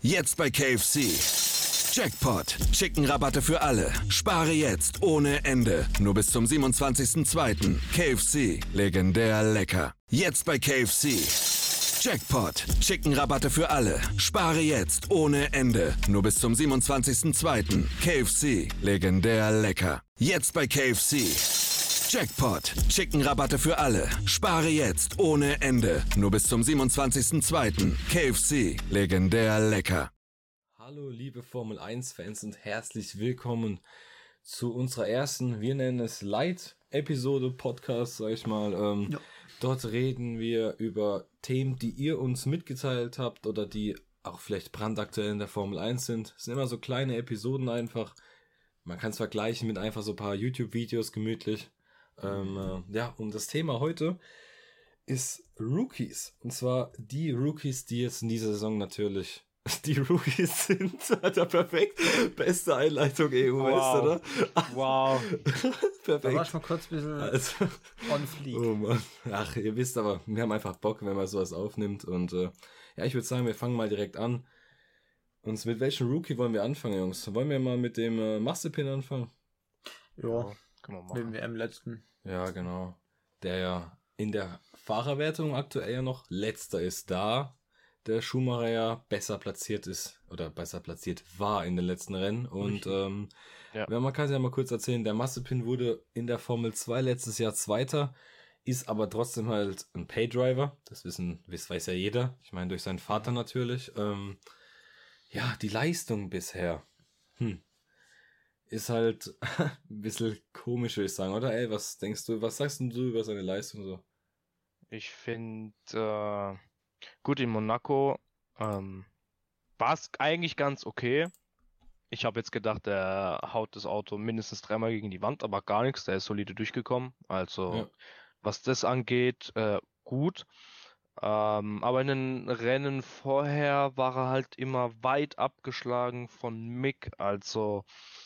Jetzt bei KFC. Jackpot. Chicken-Rabatte für alle. Spare jetzt ohne Ende. Nur bis zum 27.02. KFC. Legendär lecker. Jetzt bei KFC. Jackpot. Chicken-Rabatte für alle. Spare jetzt ohne Ende. Nur bis zum 27.02. KFC. Legendär lecker. Jetzt bei KFC. Jackpot. Chicken-Rabatte für alle. Spare jetzt ohne Ende. Nur bis zum 27.02. KFC. Legendär lecker. Hallo liebe Formel 1 Fans und herzlich willkommen zu unserer ersten, wir nennen es Light-Episode Podcast, sag ich mal. Dort reden wir über Themen, die ihr uns mitgeteilt habt oder die auch vielleicht brandaktuell in der Formel 1 sind. Es sind immer so kleine Episoden einfach. Man kann es vergleichen mit einfach so ein paar YouTube-Videos gemütlich. Und das Thema heute ist Rookies. Und zwar die Rookies, die jetzt in dieser Saison natürlich die Rookies sind. Alter, perfekt. Beste Einleitung EU-West, oder? Wow. Perfekt. Da war ich mal kurz ein bisschen on fleek. Oh Mann. Ach, ihr wisst aber, wir haben einfach Bock, wenn man sowas aufnimmt. Und ich würde sagen, wir fangen mal direkt an. Und mit welchem Rookie wollen wir anfangen, Jungs? Wollen wir mal mit dem Mazepin anfangen? Ja, können wir machen. Mit dem WM-Letzten. Ja, genau. Der ja in der Fahrerwertung aktuell ja noch Letzter ist, da der Schumacher ja besser platziert ist oder besser platziert war in den letzten Rennen. Und man kann es ja mal kurz erzählen, der Mazepin wurde in der Formel 2 letztes Jahr Zweiter, ist aber trotzdem halt ein Paydriver. Das weiß ja jeder. Ich meine, durch seinen Vater natürlich. Die Leistung bisher ist halt ein bisschen komisch, würde ich sagen, oder? Ey, was denkst du, was sagst du über seine Leistung so? Ich finde, gut, in Monaco war es eigentlich ganz okay. Ich habe jetzt gedacht, der haut das Auto mindestens 3-mal gegen die Wand, aber gar nichts, der ist solide durchgekommen. Also, was das angeht, gut. Aber in den Rennen vorher war er halt immer weit abgeschlagen von Mick. Also,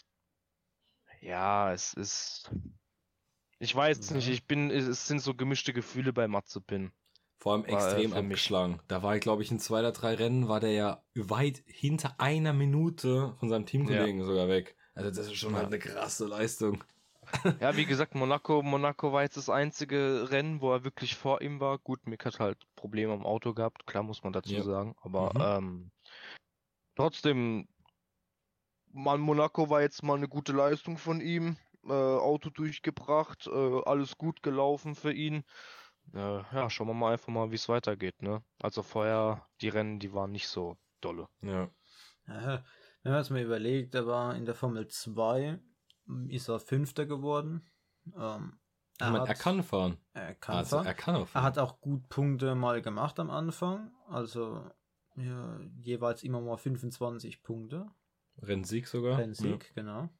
ja, es ist... Ich weiß nicht, es sind so gemischte Gefühle bei Mazepin. Vor allem extrem abgeschlagen. Da war, glaube ich, in 2 oder 3 Rennen war der ja weit hinter einer Minute von seinem Teamkollegen sogar weg. Also das ist schon halt eine krasse Leistung. Ja, wie gesagt, Monaco war jetzt das einzige Rennen, wo er wirklich vor ihm war. Gut, Mick hat halt Probleme am Auto gehabt, klar muss man dazu sagen. Aber trotzdem, Monaco war jetzt mal eine gute Leistung von ihm. Auto durchgebracht, alles gut gelaufen für ihn. Schauen wir mal einfach mal, wie es weitergeht, ne? Also vorher, die Rennen, die waren nicht so dolle. Ja, wenn man es mal überlegt, er war in der Formel 2, ist er Fünfter geworden. Er kann fahren. Er kann fahren. Er hat auch gut Punkte mal gemacht am Anfang. Also jeweils immer mal 25 Punkte. Rennsieg sogar. Rennsieg, genau.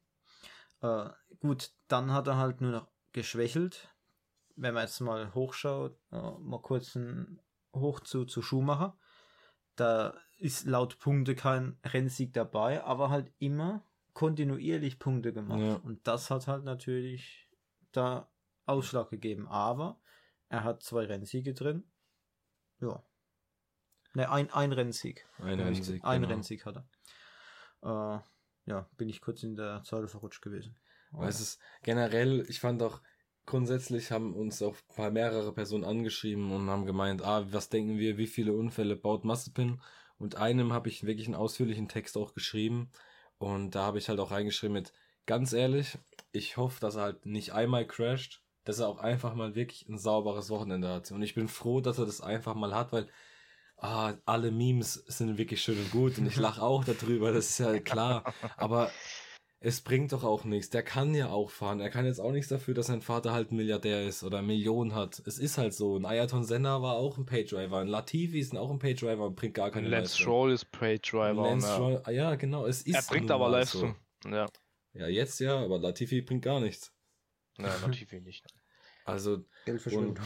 Gut, dann hat er halt nur noch geschwächelt. Wenn man jetzt mal hochschaut, mal kurz hoch zu Schumacher, da ist laut Punkte kein Rennsieg dabei, aber halt immer kontinuierlich Punkte gemacht. Ja. Und das hat halt natürlich da Ausschlag gegeben. Aber er hat 2 Rennsiege drin. Ja. Ne, ein Rennsieg. Ein Rennsieg hat er. Bin ich kurz in der Zahl verrutscht gewesen. Es ist generell, ich fand auch, grundsätzlich haben uns auch mehrere Personen angeschrieben und haben gemeint, was denken wir, wie viele Unfälle baut Mazepin? Und einem habe ich wirklich einen ausführlichen Text auch geschrieben und da habe ich halt auch reingeschrieben mit, ganz ehrlich, ich hoffe, dass er halt nicht einmal crasht, dass er auch einfach mal wirklich ein sauberes Wochenende hat. Und ich bin froh, dass er das einfach mal hat, weil alle Memes sind wirklich schön und gut und ich lache auch darüber, das ist ja klar, aber es bringt doch auch nichts. Der kann ja auch fahren. Er kann jetzt auch nichts dafür, dass sein Vater halt ein Milliardär ist oder Millionen hat. Es ist halt so. Ein Ayrton Senna war auch ein Paydriver. Ein Latifi ist auch ein Paydriver und bringt gar keine Leistung. Lance Stroll ist Paydriver. Lance Stroll, ja genau. Es ist er bringt aber Leistung. So. Ja, jetzt ja, aber Latifi bringt gar nichts. Ja, Latifi nicht. Also Geldverschwendung.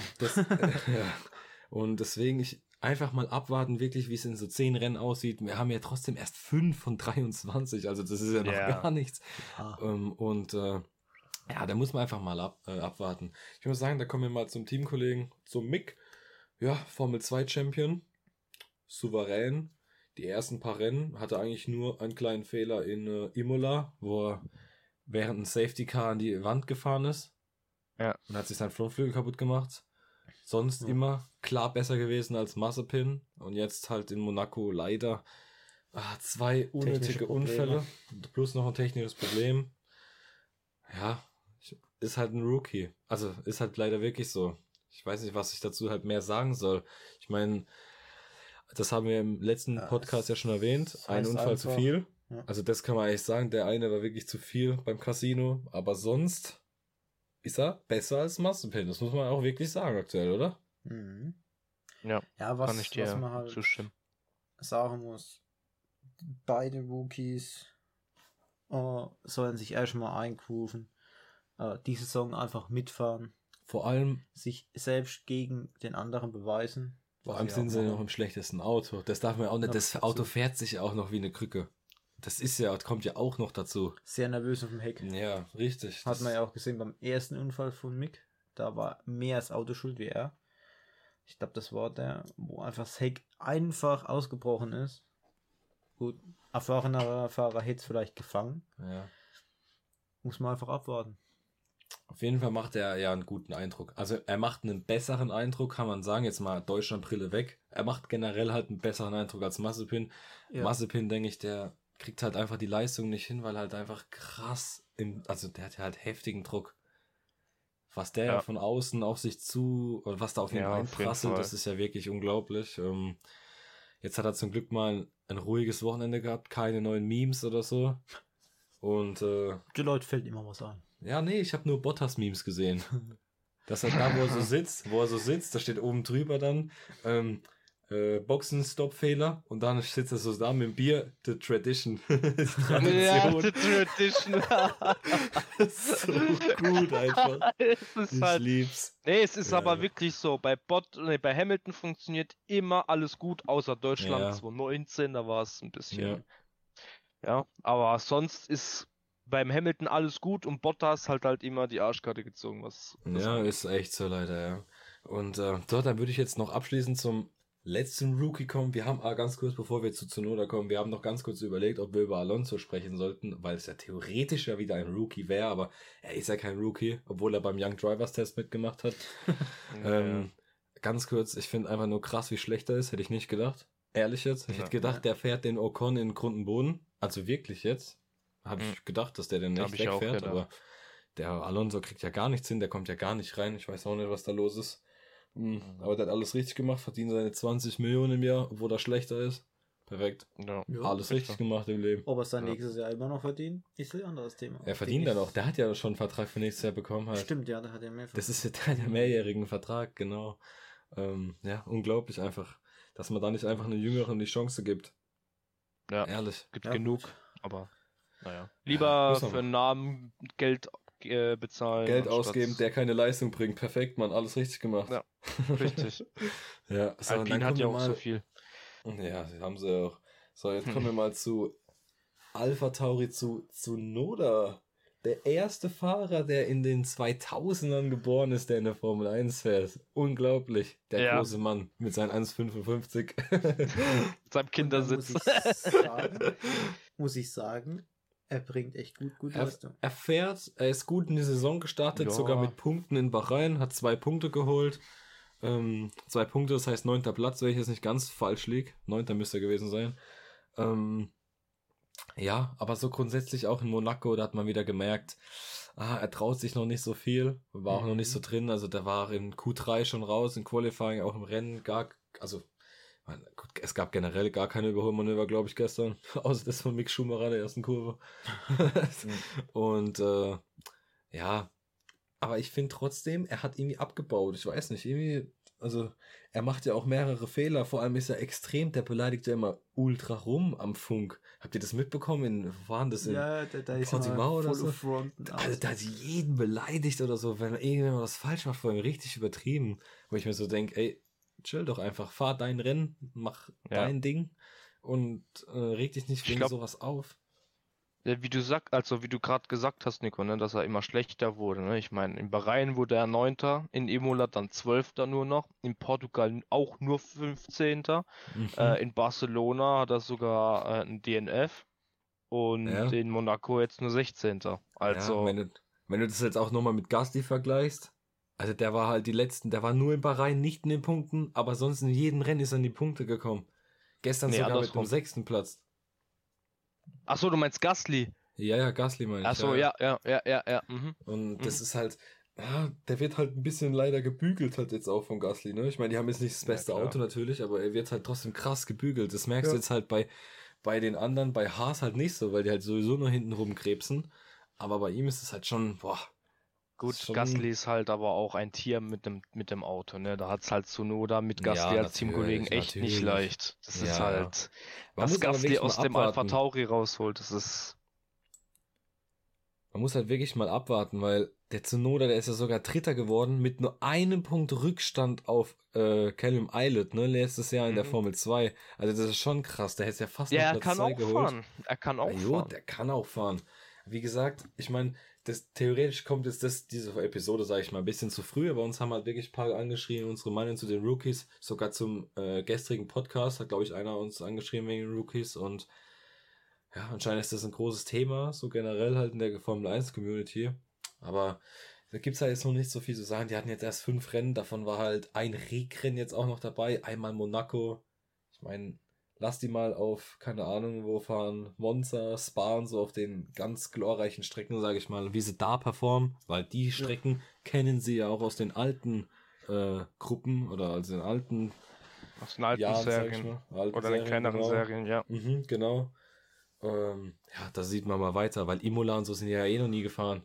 Und deswegen einfach mal abwarten, wirklich, wie es in so 10 Rennen aussieht. Wir haben ja trotzdem erst 5 von 23, also das ist ja noch gar nichts. Da muss man einfach mal abwarten. Ich muss sagen, da kommen wir mal zum Teamkollegen, zum Mick. Ja, Formel 2 Champion. Souverän. die ersten paar Rennen hatte eigentlich nur einen kleinen Fehler in Imola, wo er während ein Safety Car an die Wand gefahren ist. Ja. Und hat sich sein Frontflügel kaputt gemacht. Sonst immer klar besser gewesen als Mazepin. Und jetzt halt in Monaco leider 2 unnötige Unfälle. Plus noch ein technisches Problem. Ja, ist halt ein Rookie. Also ist halt leider wirklich so. Ich weiß nicht, was ich dazu halt mehr sagen soll. Ich meine, das haben wir im letzten Podcast ja schon erwähnt. Ein Unfall zu viel. Ja. Also das kann man eigentlich sagen. Der eine war wirklich zu viel beim Casino. Aber sonst ist er besser als Mazepin. Das muss man auch wirklich sagen aktuell, oder? Mhm. Ja, was, kann ich dir was man halt zustimmen. sagen muss, beide Rookies sollen sich erstmal eingrooven, die Saison einfach mitfahren. Vor allem sich selbst gegen den anderen beweisen. Vor allem sind sie noch im schlechtesten Auto. Das darf man auch nicht. Das Auto fährt sich auch noch wie eine Krücke. Das ist ja, kommt ja auch noch dazu. Sehr nervös auf dem Heck. Ja, richtig. Hat man ja auch gesehen beim ersten Unfall von Mick. Da war mehr das Auto schuld wie er. Ich glaube, das war der, wo einfach das Heck einfach ausgebrochen ist. Gut, erfahrener Fahrer hätte es vielleicht gefangen. Ja. Muss man einfach abwarten. Auf jeden Fall macht er ja einen guten Eindruck. Also er macht einen besseren Eindruck, kann man sagen. Jetzt mal Deutschlandbrille weg. Er macht generell halt einen besseren Eindruck als Mazepin. Ja. Mazepin, denke ich, der kriegt halt einfach die Leistung nicht hin, weil halt einfach krass, also der hat ja halt heftigen Druck. Was der von außen auf sich oder was da auf ihn einprasselt, das ist ja wirklich unglaublich. Jetzt hat er zum Glück mal ein ruhiges Wochenende gehabt, keine neuen Memes oder so. Und die Leute fällt immer was ein. Ja, nee, ich habe nur Bottas-Memes gesehen. Dass er da, wo er so sitzt, da steht oben drüber dann Boxen-Stop-Fehler und dann sitzt er so da mit dem Bier, The Tradition. Ja, The Tradition. So gut einfach. Ich lieb's. Nee, es ist aber wirklich so, bei Hamilton funktioniert immer alles gut, außer Deutschland 2019, da war es ein bisschen. Ja, aber sonst ist beim Hamilton alles gut und Bottas halt immer die Arschkarte gezogen, was. Ja, ist echt so leider, ja. Und dann würde ich jetzt noch abschließend zum letzten Rookie kommen. Wir haben ganz kurz, bevor wir zu Tsunoda kommen, wir haben noch ganz kurz überlegt, ob wir über Alonso sprechen sollten, weil es ja theoretisch ja wieder ein Rookie wäre, aber er ist ja kein Rookie, obwohl er beim Young Drivers Test mitgemacht hat. Ganz kurz, ich finde einfach nur krass, wie schlecht er ist, hätte ich nicht gedacht. Ehrlich jetzt, ich hätte gedacht, der fährt den Ocon in Grund und Boden, also wirklich jetzt. Habe ich gedacht, dass der den nicht wegfährt, aber der Alonso kriegt ja gar nichts hin, der kommt ja gar nicht rein, ich weiß auch nicht, was da los ist. Aber der hat alles richtig gemacht, verdient seine 20 Millionen im Jahr, obwohl er schlechter ist. Perfekt. Ja, alles richtig gemacht im Leben. Ob er es dann nächstes Jahr immer noch verdient, ist ein anderes Thema. Er verdient dann auch, der hat ja schon einen Vertrag für nächstes Jahr bekommen. Halt. Stimmt, ja, der hat ja mehr Vertrag. Das ist ja der mehrjährigen Vertrag, genau. Ja, unglaublich einfach, dass man da nicht einfach eine Jüngeren die Chance gibt. Ja, ehrlich. Gibt genug, aber naja. Lieber für einen Namen Geld bezahlen. Geld ausgeben, der keine Leistung bringt. Perfekt, Mann, alles richtig gemacht. Ja, richtig. Ja, so, Alpine hat ja auch so viel. Ja, haben sie auch. So, jetzt kommen wir mal zu Alpha Tauri, zu Tsunoda. Der erste Fahrer, der in den 2000ern geboren ist, der in der Formel 1 fährt. Unglaublich. Der große Mann mit seinen 1,55. Mit seinem Kindersitz. Muss ich sagen, er bringt echt gut Leistung. Er ist gut in die Saison gestartet, sogar mit Punkten in Bahrain, hat 2 Punkte geholt. 2 Punkte, das heißt 9. Platz, wenn ich jetzt nicht ganz falsch liege. 9. müsste er gewesen sein. Ja, aber so grundsätzlich auch in Monaco, da hat man wieder gemerkt, er traut sich noch nicht so viel, war auch noch nicht so drin, also der war in Q3 schon raus, in Qualifying, auch im Rennen es gab generell gar keine Überholmanöver, glaube ich, gestern, außer das von Mick Schumacher der ersten Kurve. Und ja, aber ich finde trotzdem, er hat irgendwie abgebaut, ich weiß nicht, irgendwie, also er macht ja auch mehrere Fehler, vor allem ist er extrem, der beleidigt ja immer ultra rum am Funk. Habt ihr das mitbekommen? Wo waren das? Ja, da ist Portimao oder so? Also da hat jeden beleidigt oder so, wenn irgendjemand was falsch macht, vor allem richtig übertrieben. Wo ich mir so denke, ey, chill doch einfach, fahr dein Rennen, mach dein Ding und reg dich nicht wegen sowas auf. Ja, wie du gerade gesagt hast, Nico, ne, dass er immer schlechter wurde. Ne? Ich meine, in Bahrain wurde er 9., in Imola dann 12. nur noch, in Portugal auch nur 15. In Barcelona hat er sogar ein DNF und Ja. in Monaco jetzt nur 16. Also, Ja, wenn du das jetzt auch nochmal mit Gasly vergleichst, also der war halt der war nur in Bahrain nicht in den Punkten, aber sonst in jedem Rennen ist er in die Punkte gekommen. Gestern Nee, sogar mit andersrum. dem 6. Platz. ach so, du meinst Gasly? Ja, Gasly meine ich. Ach so, ja. Mhm. Und das ist halt, der wird halt ein bisschen leider gebügelt halt jetzt auch von Gasly, ne? Ich meine, die haben jetzt nicht das Ja, beste klar. Auto natürlich, aber er wird halt trotzdem krass gebügelt. Das merkst du Ja. jetzt halt bei den anderen, bei Haas halt nicht so, weil die halt sowieso nur hinten rumkrebsen. Aber bei ihm ist es halt schon, boah. Gut, schon- Gasly ist halt aber auch ein Tier mit dem Auto, ne? Da hat's halt Tsunoda mit Gasly Ja, als Teamkollegen echt natürlich. nicht leicht. Das ist Ja. halt, Man was muss aber Gasly wirklich aus mal dem Alpha abwarten. Tauri rausholt, das ist, Man muss halt wirklich mal abwarten, weil der Tsunoda, der ist ja sogar Dritter geworden mit nur einem Punkt Rückstand auf Callum Ilott, ne? Letztes Jahr in der Mhm. Formel 2. Also das ist schon krass. Der hätte ja fast ja, noch er Platz kann 2 auch geholt. fahren. Er kann auch Jo, fahren. der kann auch fahren. Wie gesagt, ich meine, theoretisch kommt jetzt diese Episode, sage ich mal, ein bisschen zu früh, aber uns haben halt wirklich ein paar angeschrieben, unsere Meinung zu den Rookies, sogar zum gestrigen Podcast, hat, glaube ich, einer uns angeschrieben wegen den Rookies und ja, anscheinend ist das ein großes Thema, so generell halt in der Formel 1 Community, aber da gibt es halt jetzt noch nicht so viel zu sagen. Die hatten jetzt erst 5 Rennen, davon war halt ein Regenrennen jetzt auch noch dabei, einmal Monaco. Ich meine, lass die mal auf, keine Ahnung, wo fahren, Monza, Spa und so auf den ganz glorreichen Strecken, sage ich mal, wie sie da performen, weil die Strecken kennen sie ja auch aus den alten Gruppen oder aus den alten Aus den alten Jahren, sag ich Serien. mal. Alten Oder den Serien, kleineren genau. Serien, ja. Genau. Ja, da sieht man mal weiter, weil Imola und so sind ja eh noch nie gefahren.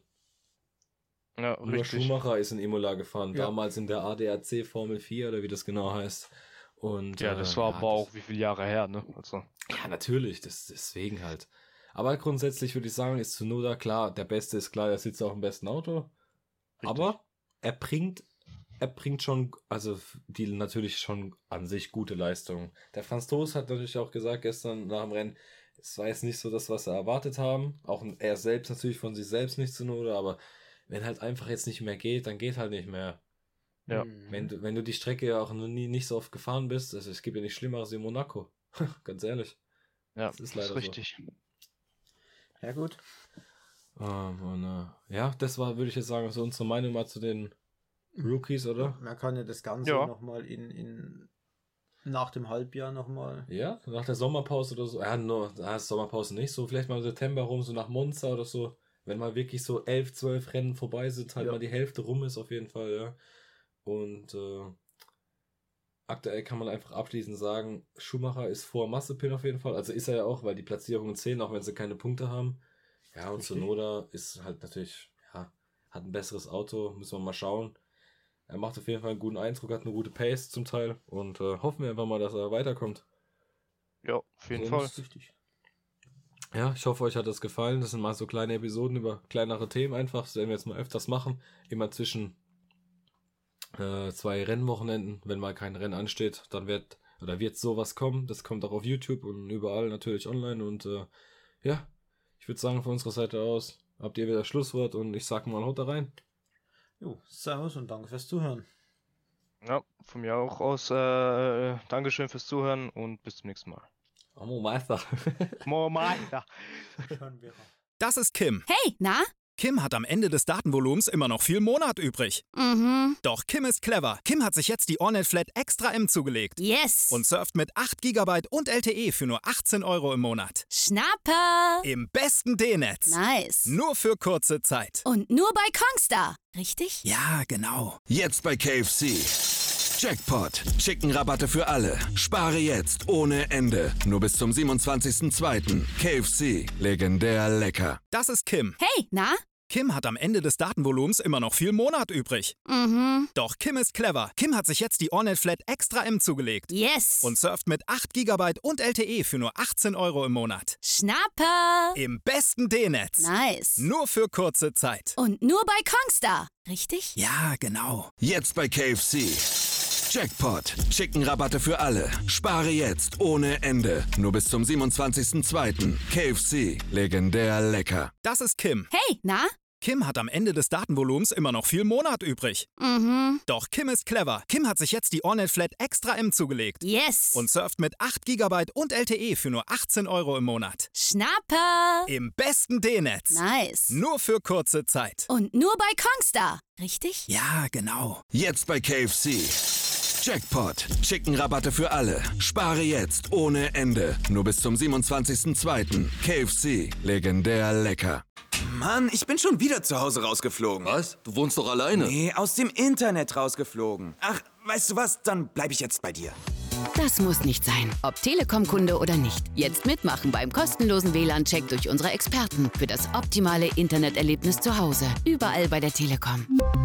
Ja, Nur richtig. Schumacher ist in Imola gefahren, Ja. damals in der ADAC Formel 4 oder wie das genau heißt. Und, Ja, das war aber auch wie viele Jahre her, ne? Also, Ja, natürlich, deswegen halt. Aber grundsätzlich würde ich sagen, ist Tsunoda klar, der Beste ist klar, er sitzt auch im besten Auto. Aber er bringt schon, also die natürlich schon an sich gute Leistungen. Der Franz Tost hat natürlich auch gesagt gestern nach dem Rennen, es war jetzt nicht so das, was er erwartet haben. Auch er selbst natürlich von sich selbst nicht Tsunoda, aber wenn halt einfach jetzt nicht mehr geht, dann geht halt nicht mehr. Ja. Wenn du die Strecke ja auch noch nicht so oft gefahren bist, also es gibt ja nicht Schlimmeres wie Monaco. Ganz ehrlich. ja, Das ist leider so. richtig. Ja, gut. Ja, das war, würde ich jetzt sagen, so unsere Meinung mal zu den Rookies, oder? Man kann ja das Ganze Ja. nochmal nach dem Halbjahr nochmal. Ja, nach der Sommerpause oder so. Ja, Sommerpause nicht, so vielleicht mal im September rum, so nach Monza oder so. Wenn mal wirklich so 11, 12 Rennen vorbei sind, halt Ja. mal die Hälfte rum ist auf jeden Fall, ja. Und aktuell kann man einfach abschließend sagen, Schumacher ist vor Mazepin auf jeden Fall. Also ist er ja auch, weil die Platzierungen zählen, auch wenn sie keine Punkte haben. Ja, und Richtig. Tsunoda ist halt natürlich, ja, hat ein besseres Auto, müssen wir mal schauen. Er macht auf jeden Fall einen guten Eindruck, hat eine gute Pace zum Teil und hoffen wir einfach mal, dass er weiterkommt. Ja, auf jeden Sonst- Fall. Richtig. Ja, ich hoffe, euch hat das gefallen. Das sind mal so kleine Episoden über kleinere Themen einfach. Das werden wir jetzt mal öfters machen. Immer zwischen 2 Rennwochenenden, wenn mal kein Rennen ansteht, dann wird sowas kommen. Das kommt auch auf YouTube und überall natürlich online. Und ja, ich würde sagen, von unserer Seite aus habt ihr wieder das Schlusswort und ich sag mal, haut da rein. Jo, servus und danke fürs Zuhören. Ja, von mir auch aus. Dankeschön fürs Zuhören und bis zum nächsten Mal. Amo Meister. Meister. Das ist Kim. Hey, na? Kim hat am Ende des Datenvolumens immer noch viel Monat übrig. Mhm. Doch Kim ist clever. Kim hat sich jetzt die Ornet Flat Extra M zugelegt Yes. und surft mit 8 GB und LTE für nur 18 € im Monat. Schnapper. Im besten D-Netz. Nice. Nur für kurze Zeit. Und nur bei Kongstar. Richtig? Ja, genau. Jetzt bei KFC. Jackpot. Chicken-Rabatte für alle. Spare jetzt ohne Ende. Nur bis zum 27.02. KFC. Legendär lecker. Das ist Kim. Hey, na? Kim hat am Ende des Datenvolumens immer noch viel Monat übrig. Mhm. Doch Kim ist clever. Kim hat sich jetzt die Ornet Flat Extra M zugelegt Yes. und surft mit 8 GB und LTE für nur 18 € im Monat. Schnapper. Im besten D-Netz. Nice. Nur für kurze Zeit. Und nur bei Kongstar. Richtig? Ja, genau. Jetzt bei KFC. Jackpot. Chicken-Rabatte für alle. Spare jetzt ohne Ende. Nur bis zum 27.02. KFC. Legendär lecker. Das ist Kim. Hey, na? Kim hat am Ende des Datenvolumens immer noch viel Monat übrig. Mhm. Doch Kim ist clever. Kim hat sich jetzt die Ornet Flat Extra M zugelegt. Yes. Und surft mit 8 GB und LTE für nur 18 € im Monat. Schnapper. Im besten D-Netz. Nice. Nur für kurze Zeit. Und nur bei Kongstar. Richtig? Ja, genau. Jetzt bei KFC. Jackpot. Chicken-Rabatte für alle. Spare jetzt ohne Ende. Nur bis zum 27.02. KFC. Legendär lecker. Mann, ich bin schon wieder zu Hause rausgeflogen. Was? Du wohnst doch alleine. Nee, aus dem Internet rausgeflogen. Ach, weißt du was? Dann bleib ich jetzt bei dir. Das muss nicht sein. Ob Telekom-Kunde oder nicht. Jetzt mitmachen beim kostenlosen WLAN-Check durch unsere Experten für das optimale Interneterlebnis zu Hause. Überall bei der Telekom.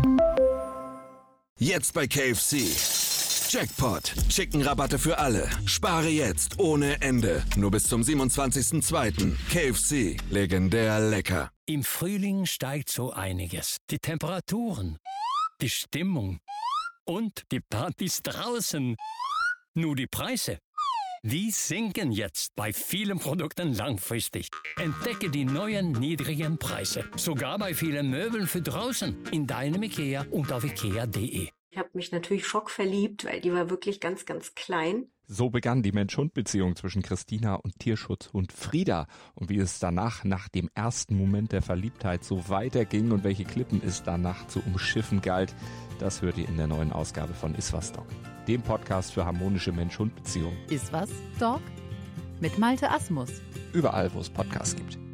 Jetzt bei KFC. Jackpot. Chicken-Rabatte für alle. Spare jetzt ohne Ende. Nur bis zum 27.02. KFC. Legendär lecker. Im Frühling steigt so einiges. Die Temperaturen, die Stimmung und die Partys draußen. Nur die Preise, die sinken jetzt bei vielen Produkten langfristig. Entdecke die neuen niedrigen Preise. Sogar bei vielen Möbeln für draußen. In deinem IKEA und auf ikea.de. Ich habe mich natürlich schockverliebt, weil die war wirklich ganz, ganz klein. So begann die Mensch-Hund-Beziehung zwischen Christina und Tierschutzhund Frieda. Und wie es danach, nach dem ersten Moment der Verliebtheit, so weiterging und welche Klippen es danach zu umschiffen galt, das hört ihr in der neuen Ausgabe von Iswas Dog, dem Podcast für harmonische Mensch-Hund-Beziehungen. Iswas Dog mit Malte Asmus. Überall, wo es Podcasts gibt.